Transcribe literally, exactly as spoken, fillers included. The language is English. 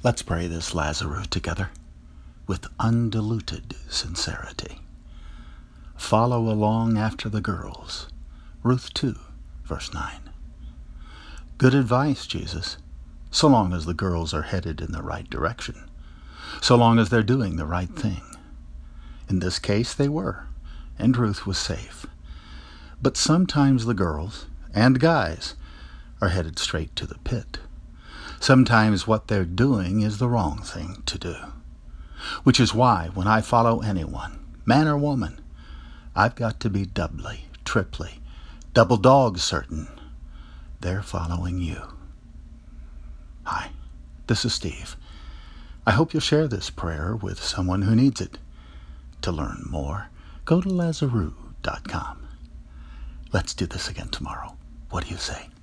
Let's pray this Lazarus together with undiluted sincerity. Follow along after the girls. Ruth two, verse nine. Good advice, Jesus, so long as the girls are headed in the right direction, so long as they're doing the right thing. In this case, they were, and Ruth was safe. But sometimes the girls, and guys, are headed straight to the pit. Sometimes what they're doing is the wrong thing to do. Which is why, when I follow anyone, man or woman, I've got to be doubly, triply, double dog certain they're following you. Hi, this is Steve. I hope you'll share this prayer with someone who needs it. To learn more, go to Lazarus dot com. Let's do this again tomorrow. What do you say?